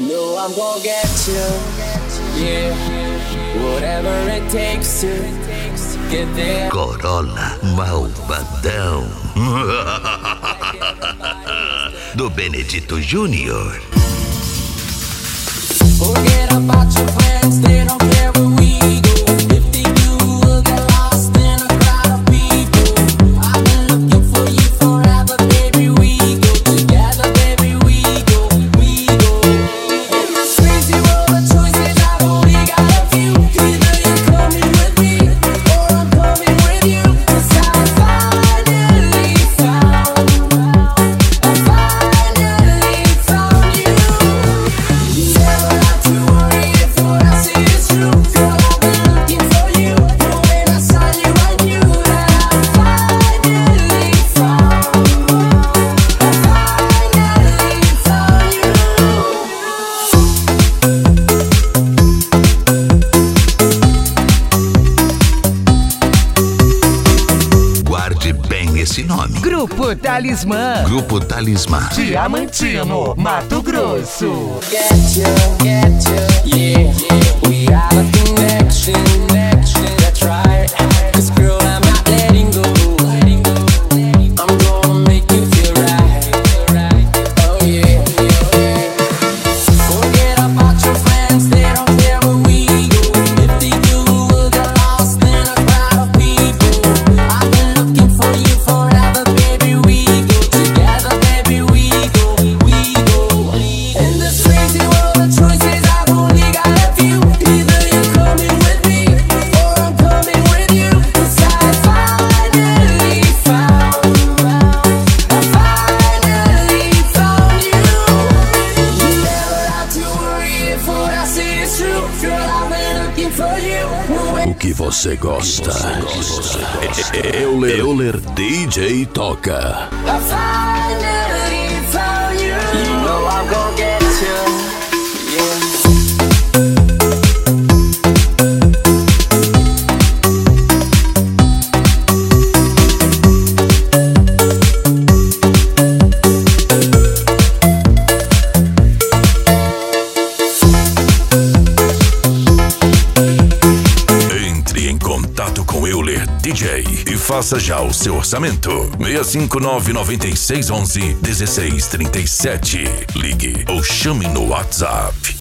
know I'm gonna get you. Yeah, whatever it takes to get there. Corolla Malvadão do Benedito Júnior. Forget about your friends, they don't care where we go. If they do, we'll get lost in a crowd of people. I've been looking for you forever, baby. We go together, baby. We go. In this crazy world of choices, I've only got a few. Either you're coming with me, or I'm coming with you. 'Cause I finally found you. Never have to worry if what I say is true. Girl, I've been looking for you. When I saw you, I knew that I finally found you. Guarde bem esse nome. Grupo Talismã, Grupo Talismã. Diamantino, Mato Grosso. Get you, yeah. We have a connection, that's right. 'Cause girl, I'm not letting go. I'm gonna make you feel right. Oh yeah. Forget about your friends, they don't care where we go. If they do, we'll get lost in a crowd of people. I've been looking for you forever, baby. We go together, baby. We go. In this crazy world of choices, I've only got a few. Either you're coming with me, or I'm coming with you. 'Cause I finally found you. You never have to worry if what I say is true. Girl, I've been looking for you. O que você gosta? Euler DJ toca. I finally found you. You know I'm gonna get you. Yeah. Entre em contato com Euler DJ e faça já o seu orçamento. 659-9611-1637. Ligue ou chame no WhatsApp.